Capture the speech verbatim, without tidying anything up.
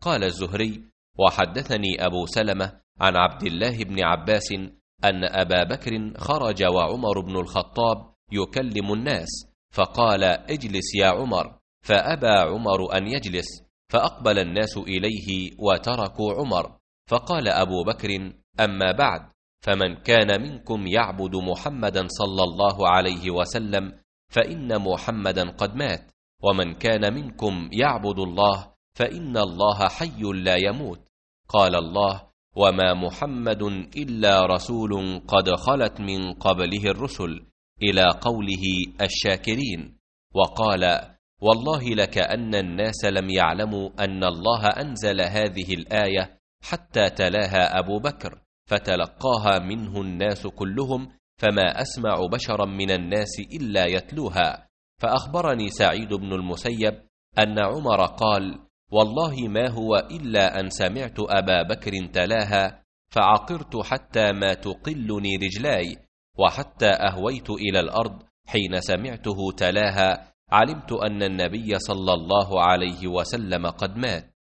قال الزهري: وحدثني أبو سلمة عن عبد الله بن عباس أن أبا بكر خرج وعمر بن الخطاب يكلم الناس، فقال: اجلس يا عمر، فأبى عمر أن يجلس، فأقبل الناس إليه وتركوا عمر، فقال أبو بكر: أما بعد، فمن كان منكم يعبد محمدا صلى الله عليه وسلم فإن محمدا قد مات، ومن كان منكم يعبد الله فإن الله حي لا يموت. قال الله: وما محمد إلا رسول قد خلت من قبله الرسل، إلى قوله الشاكرين. وقال: والله لكأن الناس لم يعلموا أن الله أنزل هذه الآية حتى تلاها أبو بكر، فتلقاها منه الناس كلهم، فما أسمع بشرا من الناس إلا يتلوها. فأخبرني سعيد بن المسيب أن عمر قال: والله ما هو إلا أن سمعت أبا بكر تلاها، فعقرت حتى ما تقلني رجلاي، وحتى أهويت إلى الأرض حين سمعته تلاها، علمت أن النبي صلى الله عليه وسلم قد مات.